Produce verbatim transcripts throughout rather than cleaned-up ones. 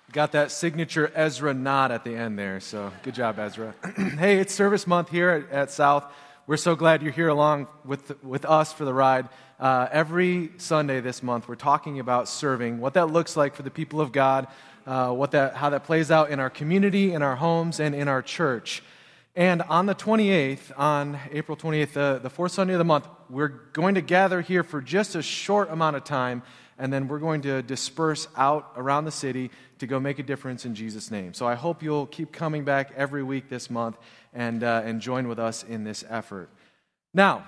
Got that signature Ezra nod at the end there, so good job, Ezra. Hey, it's service month here at, at South. We're so glad you're here along with with us for the ride. Uh, every Sunday this month, we're talking about serving, what that looks like for the people of God, uh, what that how that plays out in our community, in our homes, and in our church. And on the twenty-eighth, on April twenty-eighth, uh, the fourth Sunday of the month, we're going to gather here for just a short amount of time, and then we're going to disperse out around the city to go make a difference in Jesus' name. So I hope you'll keep coming back every week this month and uh, and join with us in this effort. Now,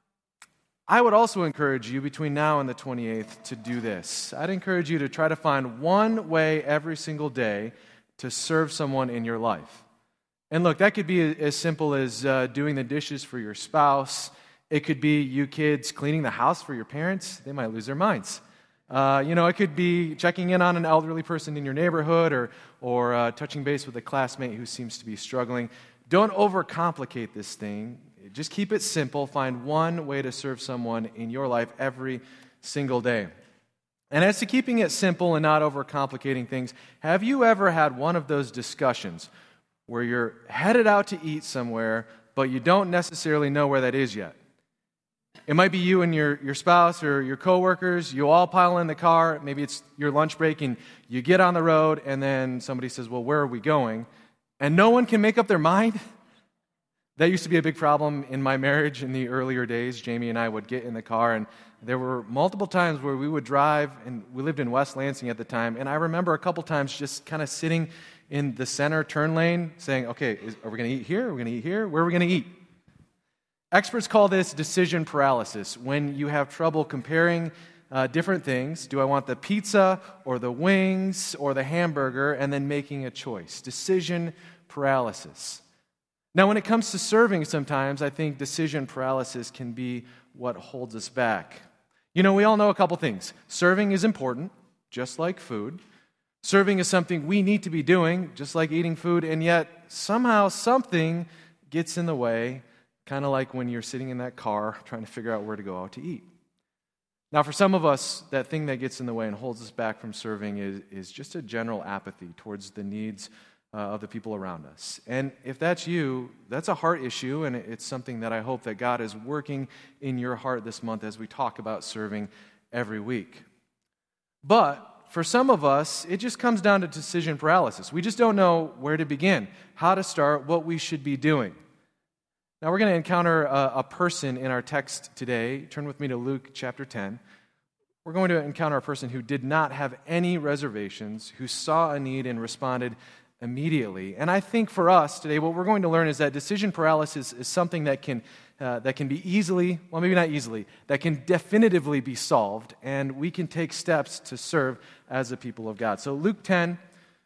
I would also encourage you between now and the twenty-eighth to do this. I'd encourage you to try to find one way every single day to serve someone in your life. And look, that could be as simple as uh, doing the dishes for your spouse. It could be you kids cleaning the house for your parents. They might lose their minds. Uh, you know, it could be checking in on an elderly person in your neighborhood or, or uh, touching base with a classmate who seems to be struggling. Don't overcomplicate this thing. Just keep it simple. Find one way to serve someone in your life every single day. And as to keeping it simple and not overcomplicating things, have you ever had one of those discussions where you're headed out to eat somewhere, but you don't necessarily know where that is yet? It might be you and your, your spouse or your coworkers. You all pile in the car. Maybe it's your lunch break, and you get on the road, and then somebody says, well, where are we going? And no one can make up their mind. That used to be a big problem in my marriage in the earlier days. Jamie and I would get in the car, and there were multiple times where we would drive, and we lived in West Lansing at the time, and I remember a couple times just kind of sitting in the center turn lane saying, okay, is, are we going to eat here? Are we going to eat here? Where are we going to eat? Experts call this decision paralysis, when you have trouble comparing uh, different things. Do I want the pizza or the wings or the hamburger? And then making a choice. Decision paralysis. Now, when it comes to serving, sometimes I think decision paralysis can be what holds us back. You know, we all know a couple things. Serving is important, just like food. Serving is something we need to be doing, just like eating food, and yet somehow something gets in the way, kind of like when you're sitting in that car trying to figure out where to go out to eat. Now, for some of us, that thing that gets in the way and holds us back from serving is, is just a general apathy towards the needs uh, of the people around us. And if that's you, that's a heart issue, and it's something that I hope that God is working in your heart this month as we talk about serving every week. But for some of us, it just comes down to decision paralysis. We just don't know where to begin, how to start, what we should be doing. Now, we're going to encounter a, a person in our text today. Turn with me to Luke chapter ten. We're going to encounter a person who did not have any reservations, who saw a need and responded immediately. And I think for us today, what we're going to learn is that decision paralysis is something that can uh, that can be easily, well, maybe not easily, that can definitively be solved, and we can take steps to serve as a people of God. So Luke ten,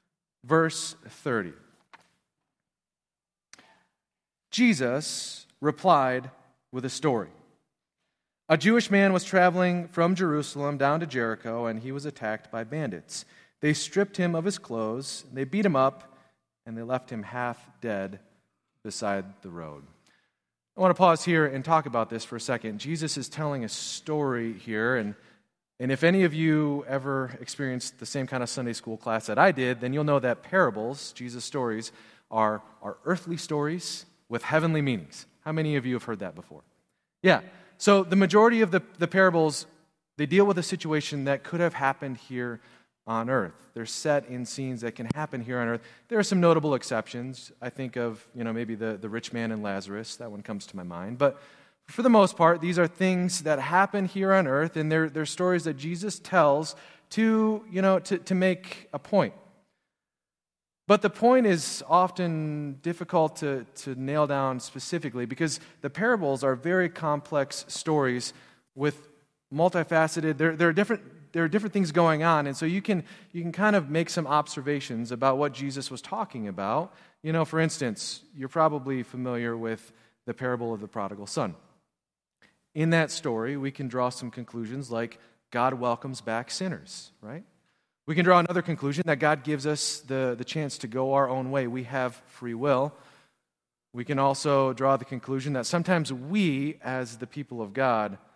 verse thirty. Jesus replied with a story. A Jewish man was traveling from Jerusalem down to Jericho, and he was attacked by bandits. They stripped him of his clothes, they beat him up, and they left him half dead beside the road. I want to pause here and talk about this for a second. Jesus is telling a story here, and, and if any of you ever experienced the same kind of Sunday school class that I did, then you'll know that parables, Jesus' stories, are, are earthly stories with heavenly meanings. How many of you have heard that before? Yeah. So the majority of the, the parables, they deal with a situation that could have happened here on earth. They're set in scenes that can happen here on earth. There are some notable exceptions. I think of, you know, maybe the, the rich man and Lazarus. That one comes to my mind. But for the most part, these are things that happen here on earth, and they're, they're stories that Jesus tells to, you know, to, to make a point. But the point is often difficult to, to nail down specifically because the parables are very complex stories with multifaceted, there, there are different there are different things going on, and so you can you can kind of make some observations about what Jesus was talking about. You know, for instance, you're probably familiar with the parable of the prodigal son. In that story, we can draw some conclusions like God welcomes back sinners, right? We can draw another conclusion that God gives us the, the chance to go our own way. We have free will. We can also draw the conclusion that sometimes we, as the people of God,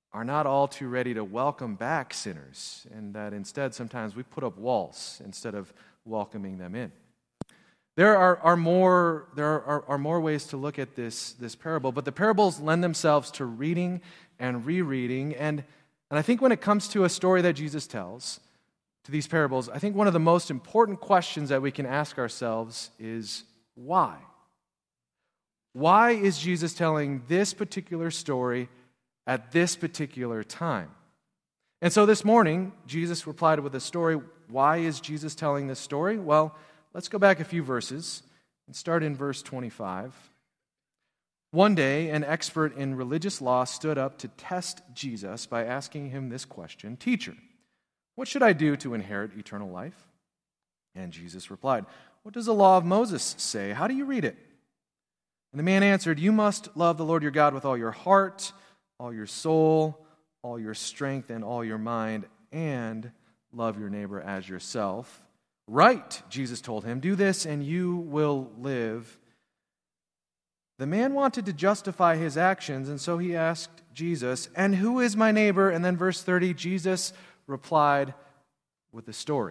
are not all too ready to welcome back sinners, and that instead sometimes we put up walls instead of welcoming them in. There are, are more there are, are more ways to look at this, this parable, but the parables lend themselves to reading and rereading, and, and I think when it comes to a story that Jesus tells, to these parables, I think one of the most important questions that we can ask ourselves is why? Why is Jesus telling this particular story at this particular time? And so this morning, Jesus replied with a story. Why is Jesus telling this story? Well, let's go back a few verses and start in verse twenty-five. One day, an expert in religious law stood up to test Jesus by asking him this question, "Teacher, what should I do to inherit eternal life?" And Jesus replied, "What does the law of Moses say? How do you read it?" And the man answered, "You must love the Lord your God with all your heart, all your soul, all your strength, and all your mind, and love your neighbor as yourself." "Right," Jesus told him, "do this and you will live." The man wanted to justify his actions, and so he asked Jesus, "And who is my neighbor?" And then verse thirty, Jesus replied with a story.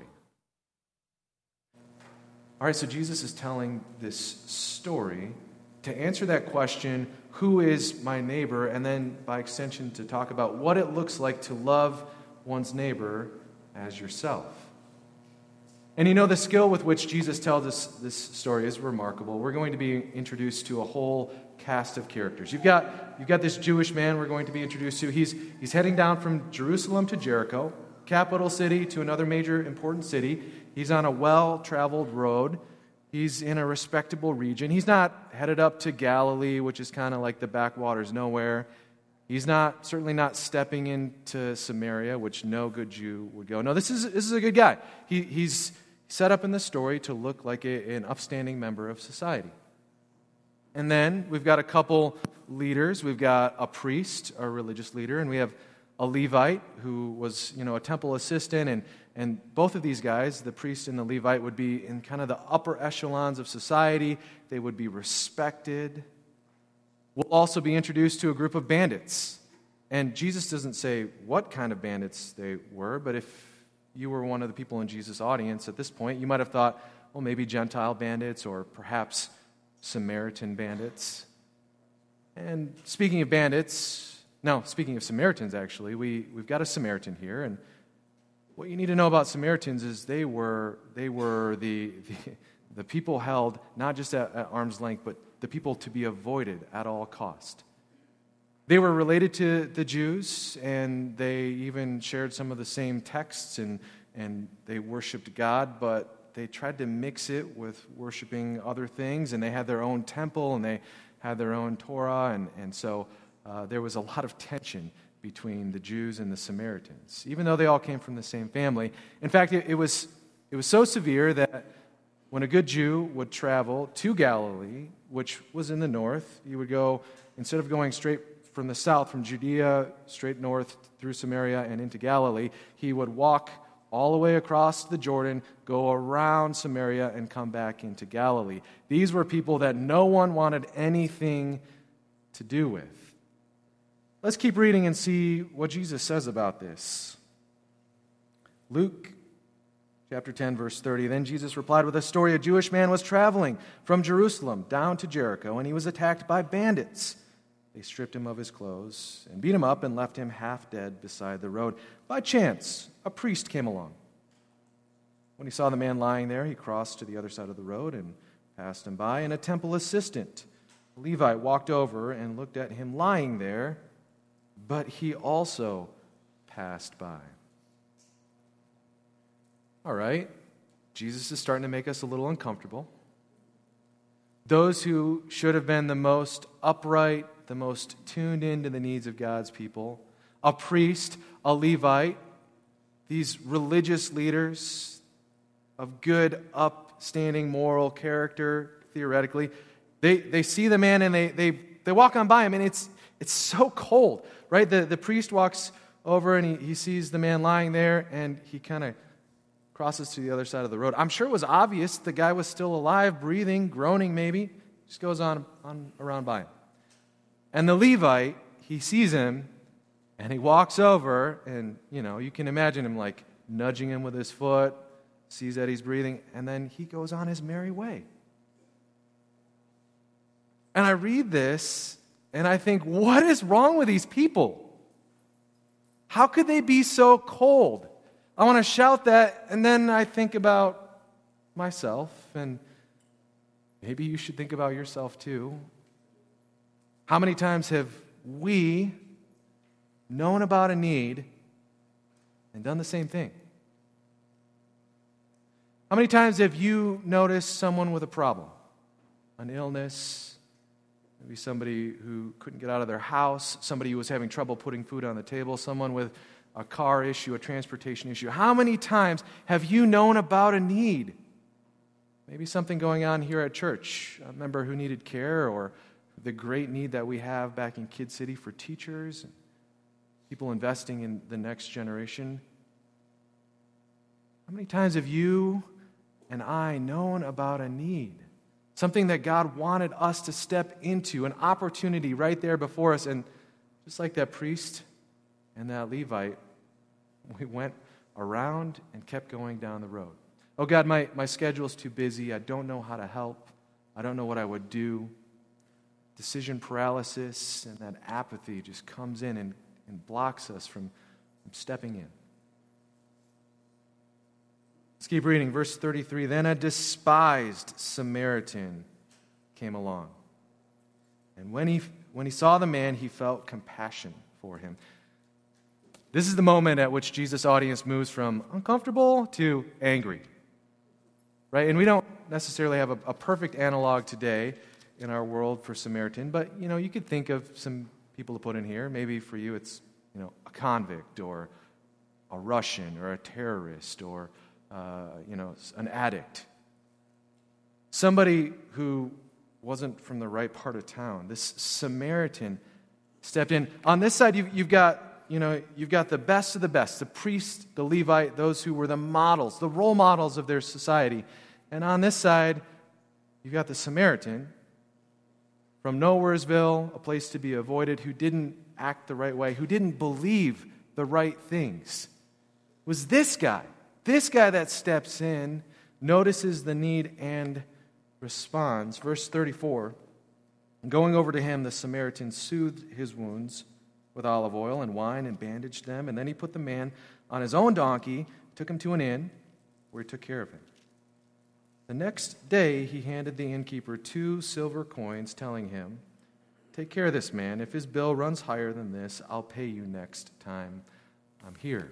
All right, so Jesus is telling this story to answer that question, who is my neighbor, and then by extension to talk about what it looks like to love one's neighbor as yourself. And you know, the skill with which Jesus tells us this story is remarkable. We're going to be introduced to a whole cast of characters. You've got, you've got this Jewish man we're going to be introduced to. He's, he's heading down from Jerusalem to Jericho, capital city, to another major important city. He's on a well-traveled road. He's in a respectable region. He's not headed up to Galilee, which is kind of like the backwaters nowhere. He's not certainly not stepping into Samaria, which no good Jew would go. No, this is this is a good guy. He, he's set up in the story to look like a, an upstanding member of society. And then we've got a couple leaders. We've got a priest, a religious leader, and we have a Levite who was, you know, a temple assistant, and and both of these guys, the priest and the Levite, would be in kind of the upper echelons of society. They would be respected. We'll also be introduced to a group of bandits. And Jesus doesn't say what kind of bandits they were, but if you were one of the people in Jesus' audience at this point, you might have thought, well, maybe Gentile bandits or perhaps Samaritan bandits. And speaking of bandits, no, speaking of Samaritans, actually, we, we've got a Samaritan here, and what you need to know about Samaritans is they were they were the the, the people held not just at, at arm's length, but the people to be avoided at all cost. They were related to the Jews, and they even shared some of the same texts, and, and they worshiped God, but they tried to mix it with worshiping other things, and they had their own temple, and they had their own Torah, and, and so uh, there was a lot of tension between the Jews and the Samaritans, even though they all came from the same family. In fact, it, it was it was so severe that when a good Jew would travel to Galilee, which was in the north, you would go, instead of going straight from the south, from Judea, straight north through Samaria and into Galilee, he would walk all the way across the Jordan, go around Samaria, and come back into Galilee. These were people that no one wanted anything to do with. Let's keep reading and see what Jesus says about this. Luke chapter ten, verse thirty. Then Jesus replied with a story. A Jewish man was traveling from Jerusalem down to Jericho, and he was attacked by bandits. They stripped him of his clothes and beat him up and left him half dead beside the road. By chance, a priest came along. When he saw the man lying there, he crossed to the other side of the road and passed him by. And a temple assistant, a Levite, walked over and looked at him lying there, but he also passed by. All right, Jesus is starting to make us a little uncomfortable. Those who should have been the most upright, the most tuned into the needs of God's people, a priest, a Levite, these religious leaders of good, upstanding moral character, theoretically, they, they see the man and they, they, they walk on by him, and it's it's so cold, right? The, the priest walks over and he, he sees the man lying there, and he kind of crosses to the other side of the road. I'm sure it was obvious the guy was still alive, breathing, groaning maybe. Just goes on, on around by him. And the Levite, he sees him, And he walks over, and, you know, you can imagine him, like, nudging him with his foot, sees that he's breathing, and then he goes on his merry way. And I read this, and I think, what is wrong with these people? How could they be so cold? I want to shout that, and then I think about myself, and maybe you should think about yourself too. How many times have we known about a need and done the same thing? How many times have you noticed someone with a problem? An illness, maybe somebody who couldn't get out of their house, somebody who was having trouble putting food on the table, someone with a car issue, a transportation issue. How many times have you known about a need? Maybe something going on here at church, a member who needed care, or the great need that we have back in Kid City for teachers, and people investing in the next generation. How many times have you and I known about a need? Something that God wanted us to step into, an opportunity right there before us. And just like that priest and that Levite, we went around and kept going down the road. Oh God, my, my schedule's too busy. I don't know how to help. I don't know what I would do. Decision paralysis and that apathy just comes in and, and blocks us from, from stepping in. Let's keep reading. Verse thirty-three, then a despised Samaritan came along. And when he, when he saw the man, he felt compassion for him. This is the moment at which Jesus' audience moves from uncomfortable to angry. Right? And we don't necessarily have a, a perfect analog today in our world for Samaritan, but, you know, you could think of some people to put in here. Maybe for you it's, you know, a convict or a Russian or a terrorist or, uh, you know, an addict. Somebody who wasn't from the right part of town. This Samaritan stepped in. On this side, you've, you've got, you know, you've got the best of the best, the priest, the Levite, those who were the models, the role models of their society. And on this side, you've got the Samaritan from Nowheresville, a place to be avoided, who didn't act the right way, who didn't believe the right things. It was this guy, this guy that steps in, notices the need, and responds. Verse thirty-four, going over to him, the Samaritan soothed his wounds with olive oil and wine and bandaged them, and then he put the man on his own donkey, took him to an inn where he took care of him. The next day, he handed the innkeeper two silver coins, telling him, take care of this man. If his bill runs higher than this, I'll pay you next time I'm here.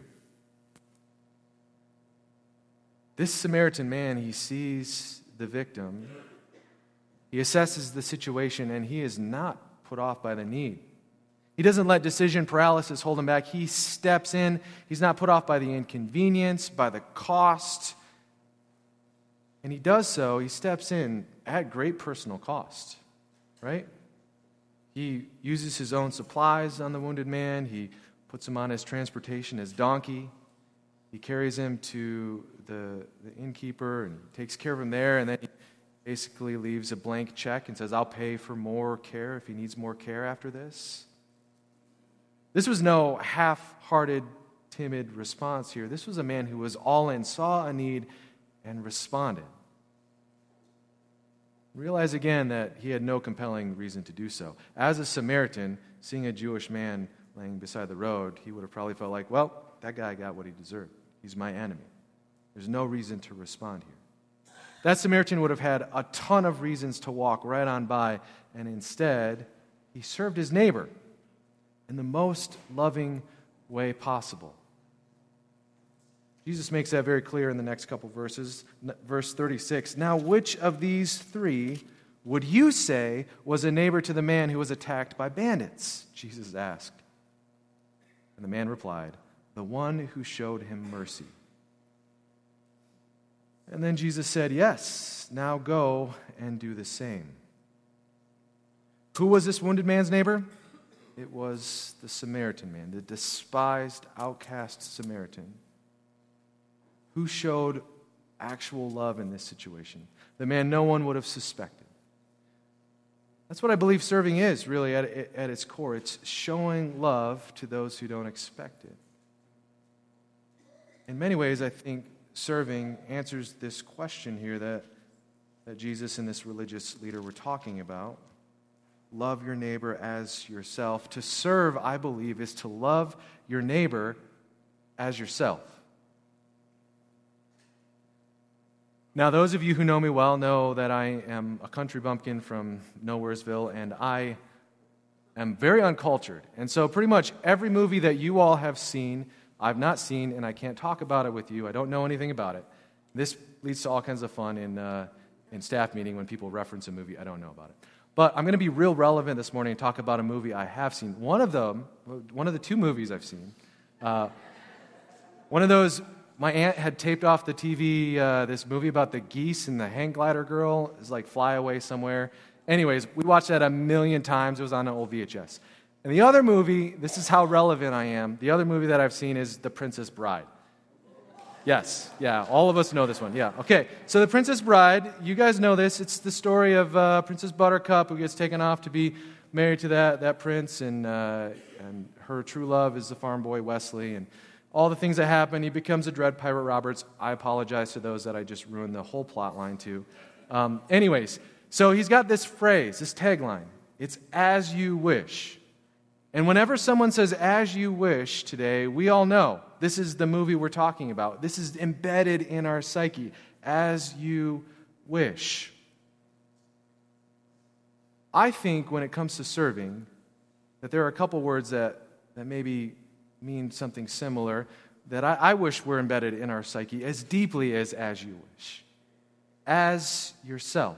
This Samaritan man, he sees the victim. He assesses the situation, and he is not put off by the need. He doesn't let decision paralysis hold him back. He steps in. He's not put off by the inconvenience, by the cost. And he does so, he steps in at great personal cost, right? He uses his own supplies on the wounded man. He puts him on his transportation, his donkey. He carries him to the, the innkeeper and takes care of him there, and then he basically leaves a blank check and says, I'll pay for more care if he needs more care after this. This was no half-hearted, timid response here. This was a man who was all in, saw a need, and responded. Realize again that he had no compelling reason to do so. As a Samaritan, seeing a Jewish man laying beside the road, he would have probably felt like, well, that guy got what he deserved. He's my enemy. There's no reason to respond here. That Samaritan would have had a ton of reasons to walk right on by, and instead, he served his neighbor in the most loving way possible. Jesus makes that very clear in the next couple verses. Verse thirty-six, now which of these three would you say was a neighbor to the man who was attacked by bandits? Jesus asked. And the man replied, the one who showed him mercy. And then Jesus said, yes, now go and do the same. Who was this wounded man's neighbor? It was the Samaritan man, the despised, outcast Samaritan, who showed actual love in this situation. The man no one would have suspected. That's what I believe serving is, really, at, at its core. It's showing love to those who don't expect it. In many ways, I think serving answers this question here that, that Jesus and this religious leader were talking about. Love your neighbor as yourself. To serve, I believe, is to love your neighbor as yourself. Now, those of you who know me well know that I am a country bumpkin from Nowheresville, and I am very uncultured. And so pretty much every movie that you all have seen, I've not seen, and I can't talk about it with you. I don't know anything about it. This leads to all kinds of fun in, uh, in staff meeting when people reference a movie. I don't know about it. But I'm going to be real relevant this morning and talk about a movie I have seen. One of them, one of the two movies I've seen, uh, one of those... My aunt had taped off the T V uh, this movie about the geese and the hang glider girl. It's like fly away somewhere. Anyways, we watched that a million times. It was on an old V H S. And the other movie, this is how relevant I am, the other movie that I've seen is The Princess Bride. Yes, yeah, all of us know this one. Yeah, okay. So The Princess Bride, you guys know this. It's the story of uh, Princess Buttercup who gets taken off to be married to that, that prince, and, uh, and her true love is the farm boy Wesley, and all the things that happen. He becomes a Dread Pirate Roberts. I apologize to those that I just ruined the whole plot line to. Um, anyways, so he's got this phrase, this tagline. It's as you wish. And whenever someone says as you wish today, we all know this is the movie we're talking about. This is embedded in our psyche. As you wish. I think when it comes to serving, that there are a couple words that, that maybe mean something similar that I, I wish were embedded in our psyche as deeply as as you wish. As yourself.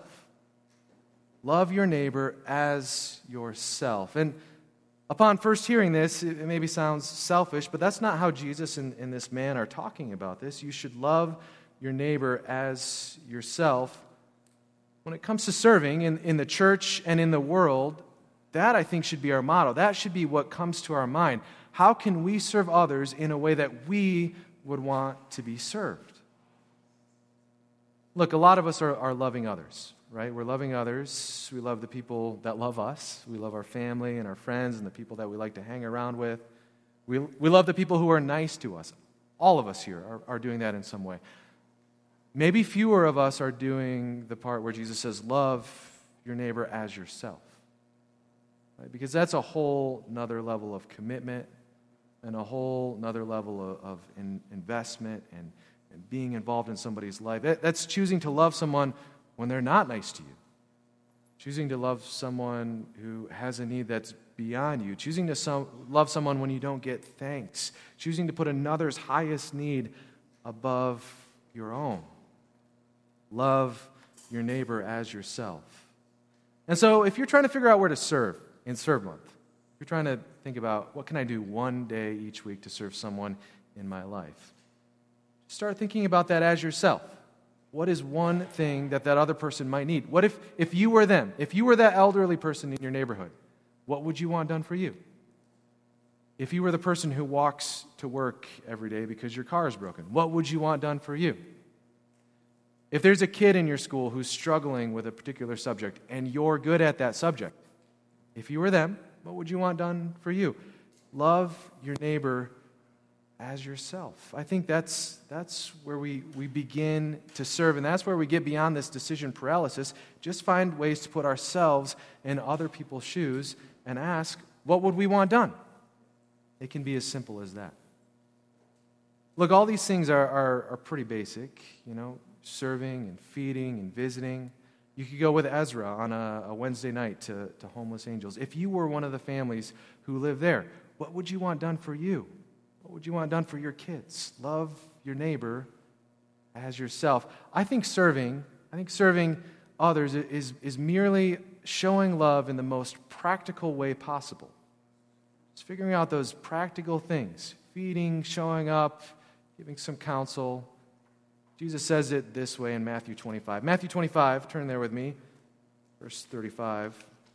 Love your neighbor as yourself. And upon first hearing this, it maybe sounds selfish, but that's not how Jesus and, and this man are talking about this. You should love your neighbor as yourself. When it comes to serving in, in the church and in the world, that I think should be our motto. That should be what comes to our mind. How can we serve others in a way that we would want to be served? Look, a lot of us are, are loving others, right? We're loving others. We love the people that love us. We love our family and our friends and the people that we like to hang around with. We, we love the people who are nice to us. All of us here are, are doing that in some way. Maybe fewer of us are doing the part where Jesus says, love your neighbor as yourself. Right? Because that's a whole nother level of commitment and a whole nother level of, of in, investment and, and being involved in somebody's life. That, that's choosing to love someone when they're not nice to you. Choosing to love someone who has a need that's beyond you. Choosing to some, love someone when you don't get thanks. Choosing to put another's highest need above your own. Love your neighbor as yourself. And so if you're trying to figure out where to serve in Serve Month, if you're trying to think about what can I do one day each week to serve someone in my life, start thinking about that as yourself. What is one thing that that other person might need? What if, if you were them? If you were that elderly person in your neighborhood, what would you want done for you? If you were the person who walks to work every day because your car is broken, what would you want done for you? If there's a kid in your school who's struggling with a particular subject and you're good at that subject, if you were them, what would you want done for you? Love your neighbor as yourself. I think that's that's where we, we begin to serve, and that's where we get beyond this decision paralysis. Just find ways to put ourselves in other people's shoes and ask, what would we want done? It can be as simple as that. Look, all these things are, are, are pretty basic, you know, serving and feeding and visiting. You could go with Ezra on a, a Wednesday night to, to Homeless Angels. If you were one of the families who live there, what would you want done for you? What would you want done for your kids? Love your neighbor as yourself. I think serving, I think serving others is, is merely showing love in the most practical way possible. Just figuring out those practical things. Feeding, showing up, giving some counsel. Jesus says it this way in Matthew twenty-five. Matthew twenty-five, turn there with me, verse thirty-five.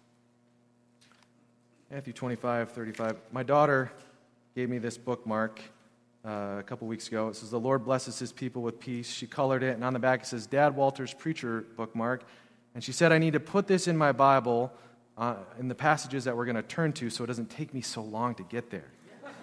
Matthew twenty-five, thirty-five. My daughter gave me this bookmark uh, a couple weeks ago. It says, "The Lord blesses his people with peace." She colored it, and on the back it says, "Dad Walter's Preacher bookmark." And she said, "I need to put this in my Bible uh, in the passages that we're going to turn to so it doesn't take me so long to get there.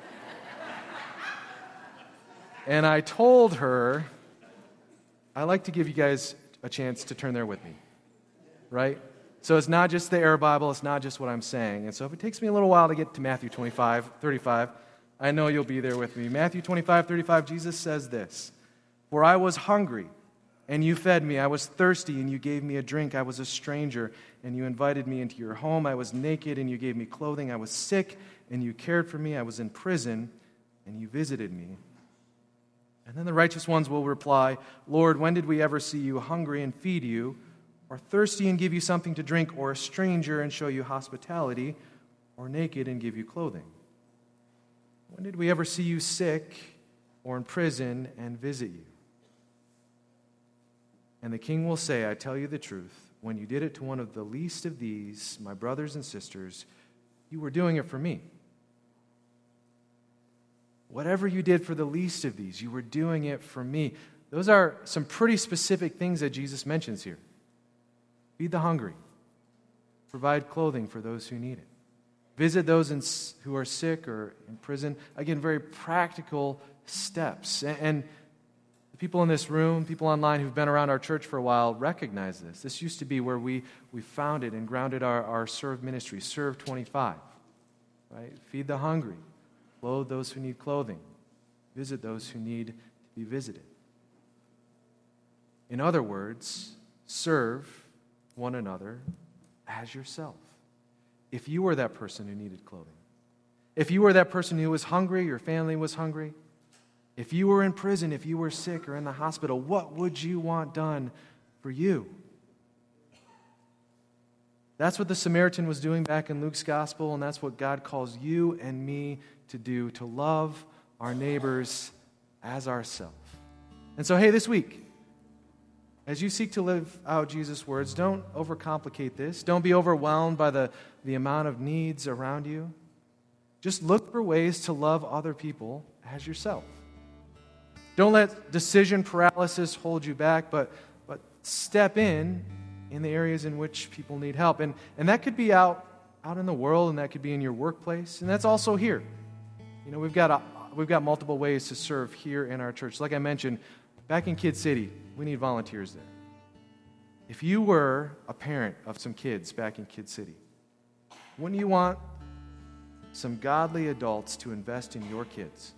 And I told her, I like to give you guys a chance to turn there with me, right? So it's not just the Air Bible, it's not just what I'm saying. And so if it takes me a little while to get to Matthew twenty-five, thirty-five, I know you'll be there with me. Matthew twenty-five, thirty-five, Jesus says this, "For I was hungry, and you fed me. I was thirsty, and you gave me a drink. I was a stranger, and you invited me into your home. I was naked, and you gave me clothing. I was sick, and you cared for me. I was in prison, and you visited me." And then the righteous ones will reply, "Lord, when did we ever see you hungry and feed you, or thirsty and give you something to drink, or a stranger and show you hospitality, or naked and give you clothing? When did we ever see you sick or in prison and visit you?" And the king will say, "I tell you the truth, when you did it to one of the least of these, my brothers and sisters, you were doing it for me." Whatever you did for the least of these, you were doing it for me. Those are some pretty specific things that Jesus mentions here. Feed the hungry. Provide clothing for those who need it. Visit those in, who are sick or in prison. Again, very practical steps. And, and the people in this room, people online who've been around our church for a while recognize this. This used to be where we, we founded and grounded our, our Serve ministry, Serve twenty-five. Right? Feed the hungry. Clothe those who need clothing. Visit those who need to be visited. In other words, serve one another as yourself. If you were that person who needed clothing, if you were that person who was hungry, your family was hungry, if you were in prison, if you were sick or in the hospital, what would you want done for you? That's what the Samaritan was doing back in Luke's gospel, and that's what God calls you and me to do, to love our neighbors as ourselves. And so, hey, this week, as you seek to live out Jesus' words, don't overcomplicate this. Don't be overwhelmed by the, the amount of needs around you. Just look for ways to love other people as yourself. Don't let decision paralysis hold you back, but, but step in in the areas in which people need help. And, and that could be out, out in the world, and that could be in your workplace, and that's also here. You know, we've got a, we've got multiple ways to serve here in our church. Like I mentioned, back in Kid City, we need volunteers there. If you were a parent of some kids back in Kid City, wouldn't you want some godly adults to invest in your kids?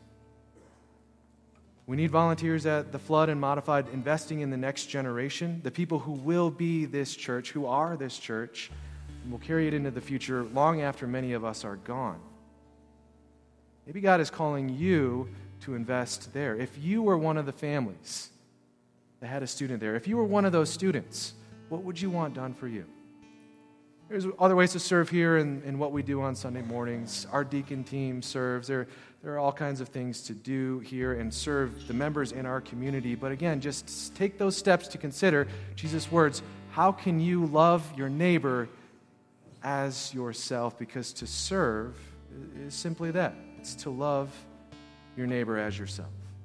We need volunteers at the Flood and Modified, investing in the next generation, the people who will be this church, who are this church, and will carry it into the future long after many of us are gone. Maybe God is calling you to invest there. If you were one of the families that had a student there, if you were one of those students, what would you want done for you? There's other ways to serve here in, in what we do on Sunday mornings. Our deacon team serves. There, there are all kinds of things to do here and serve the members in our community. But again, just take those steps to consider Jesus' words. How can you love your neighbor as yourself? Because to serve is simply that. It's to love your neighbor as yourself.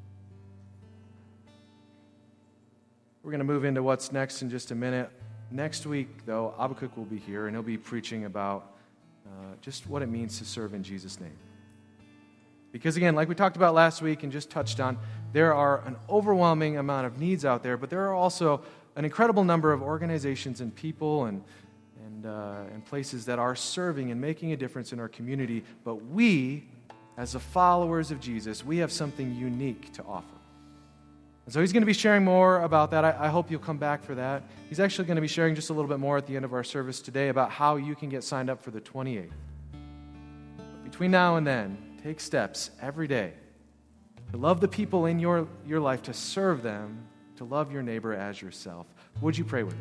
We're going to move into what's next in just a minute. Next week, though, Abakuk will be here, and he'll be preaching about uh, just what it means to serve in Jesus' name. Because again, like we talked about last week and just touched on, there are an overwhelming amount of needs out there, but there are also an incredible number of organizations and people and and, uh, and places that are serving and making a difference in our community. But we, as the followers of Jesus, we have something unique to offer. And so he's going to be sharing more about that. I, I hope you'll come back for that. He's actually going to be sharing just a little bit more at the end of our service today about how you can get signed up for the twenty-eighth. But between now and then, take steps every day to love the people in your, your life, to serve them, to love your neighbor as yourself. Would you pray with me?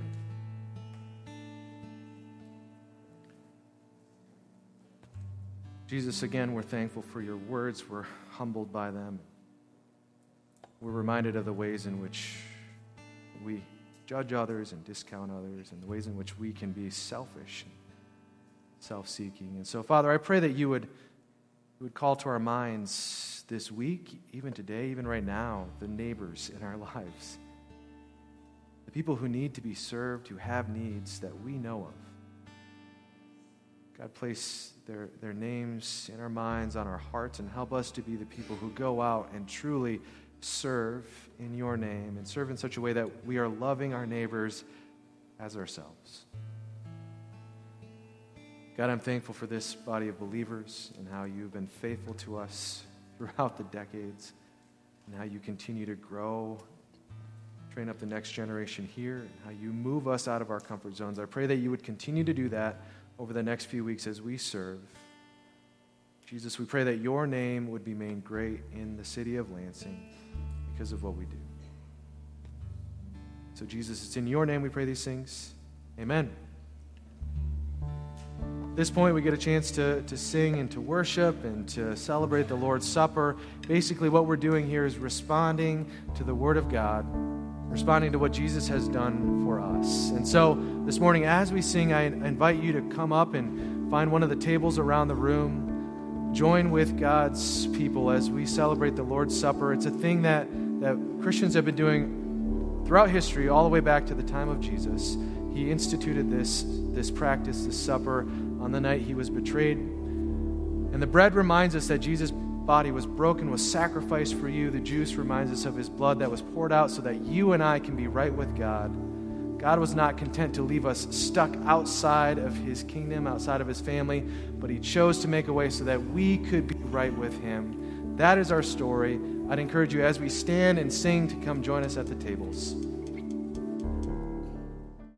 Jesus, again, we're thankful for your words. We're humbled by them. We're reminded of the ways in which we judge others and discount others, and the ways in which we can be selfish and self-seeking. And so, Father, I pray that you would, you would call to our minds this week, even today, even right now, the neighbors in our lives, the people who need to be served, who have needs that we know of. God, place their, their names in our minds, on our hearts, and help us to be the people who go out and truly serve in your name and serve in such a way that we are loving our neighbors as ourselves. God, I'm thankful for this body of believers and how you've been faithful to us throughout the decades and how you continue to grow, train up the next generation here, and how you move us out of our comfort zones. I pray that you would continue to do that over the next few weeks as we serve. Jesus, we pray that your name would be made great in the city of Lansing because of what we do. So, Jesus, it's in your name we pray these things. Amen. At this point, we get a chance to, to sing and to worship and to celebrate the Lord's Supper. Basically, what we're doing here is responding to the Word of God, responding to what Jesus has done for us. And so, this morning, as we sing, I invite you to come up and find one of the tables around the room. Join with God's people as we celebrate the Lord's Supper. It's a thing that, that Christians have been doing throughout history, all the way back to the time of Jesus. He instituted this, this practice, this supper, on the night he was betrayed. And the bread reminds us that Jesus' body was broken, was sacrificed for you. The juice reminds us of his blood that was poured out so that you and I can be right with God. God was not content to leave us stuck outside of his kingdom, outside of his family, but he chose to make a way so that we could be right with him. That is our story. I'd encourage you as we stand and sing to come join us at the tables.